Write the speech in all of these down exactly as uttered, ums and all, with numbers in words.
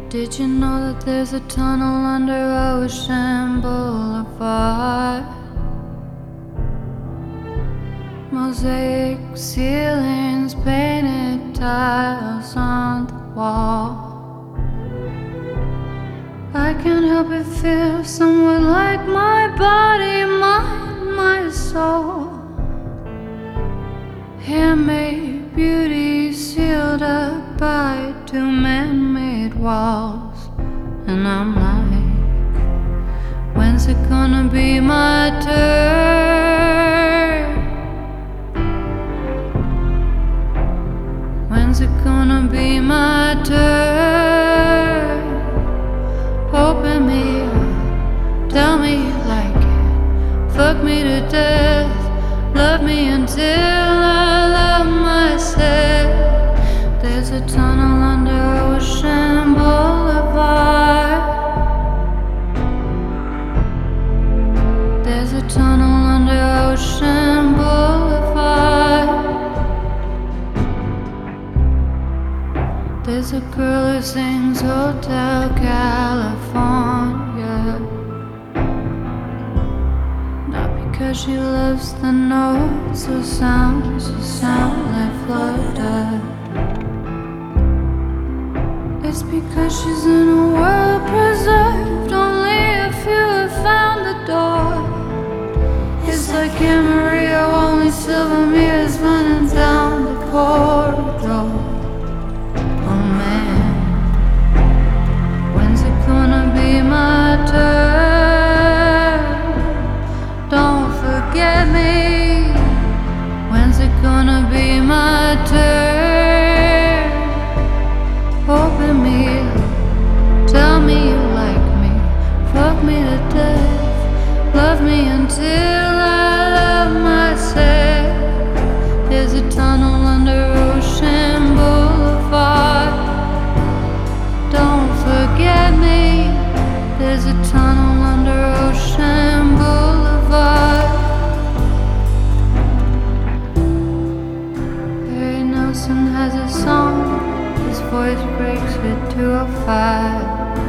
Did you know that there's a tunnel under Ocean Boulevard? Mosaic ceilings, painted tiles on the wall. I can't help but feel somewhat like my body, mind, my soul. Handmade beauty sealed up by two man-made walls. And I'm like, when's it gonna be my turn? When's it gonna be my turn? Open me up, tell me you like it, fuck me to death, love me until I love myself. There's a tunnel under Ocean Boulevard. There's a tunnel under Ocean Boulevard. There's a girl who sings Hotel California, not because she loves the notes or sounds that sound like Florida. It's because she's in a world preserved, only a few have found the door. It's like Amarillo, only silver mirrors running down the corridor. Oh man, when's it gonna be my turn? Don't forget me. When's it gonna be my turn? Open me up, tell me you like me, fuck me to death, love me until I love myself. There's a tunnel under Ocean Boulevard. Don't forget me. There's a tunnel under Ocean Boulevard. Barry Nelson has a song. His voice breaks at two oh five.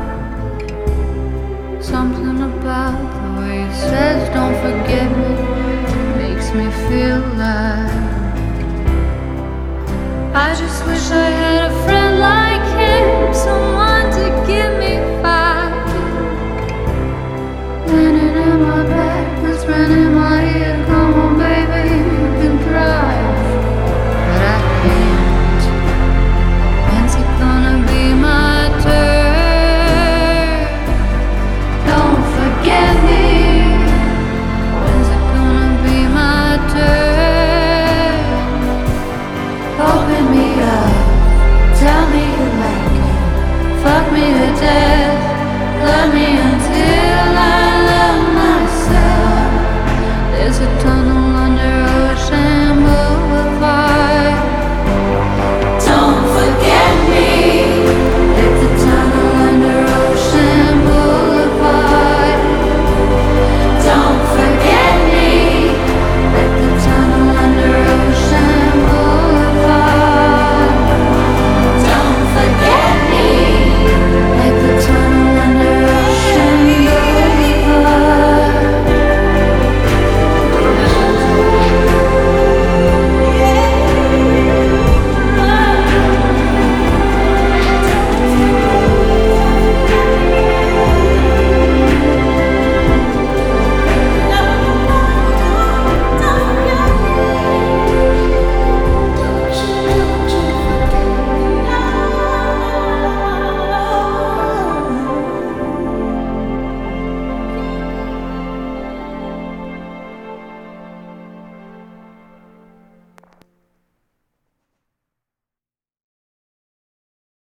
Something about the way he says don't forget me makes me feel alive. I just wish I had a